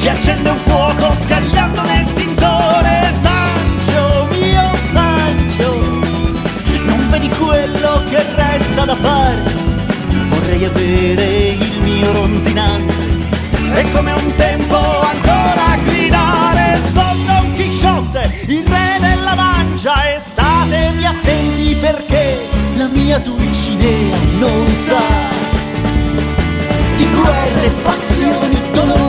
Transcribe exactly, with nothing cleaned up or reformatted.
che accende un fuoco scagliando un estintore. Sancho, mio Sancho, non vedi quello che resta da fare? Vorrei avere il mio ronzinante e come un tempo ancora gridare: son Don Chisciotte, il re della Mancia, e statevi attenti perché la mia Dulcinea non sa di guerre, passioni, dolori